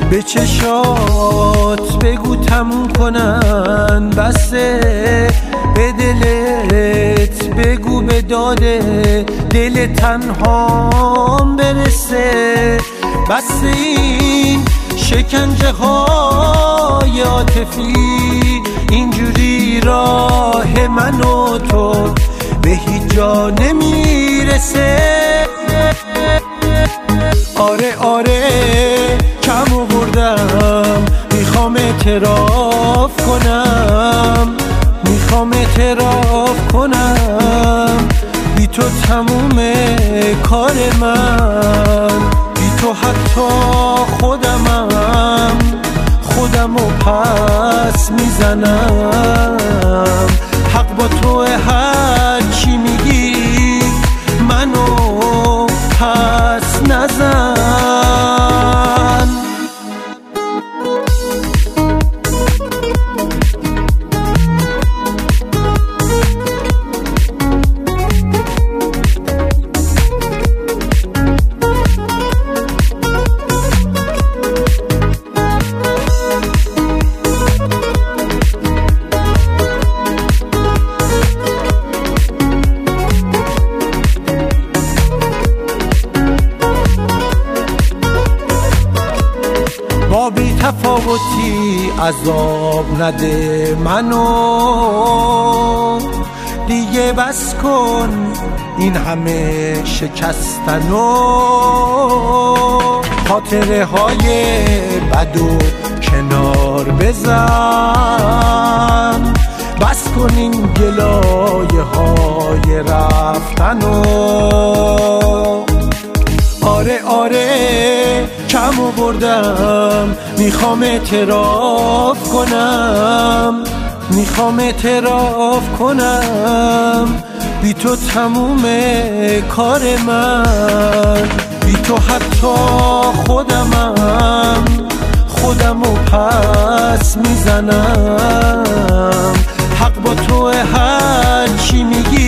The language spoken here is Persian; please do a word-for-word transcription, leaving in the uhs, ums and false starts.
به چشات بگو تموم کنن بسه، به دلت بگو به داده دل تنهام برسه. بس این شکنجه های عاطفی، اینجوری راه من و تو به هیچ جا نمیرسه. آره آره کم آوردم، میخوام اعتراف کنم، میخوام اعتراف کنم بی تو تموم کار من، بی تو حتی خودمم خودمو پس میزنم. حق با تو، هر چی میگی منو پس نزن. با بی تفاوتی عذاب نده منو، دیگه بس کن این همه شکستنو. خاطره های بدو کنار بزن، بس کن این گلایه های رفتنو. آره آره کم آوردم، میخوام اعتراف کنم، میخوام اعتراف کنم بی تو تموم کار من، بی تو حتی خودمم خودمو پس میزنم. حق با تو، هر چی میگی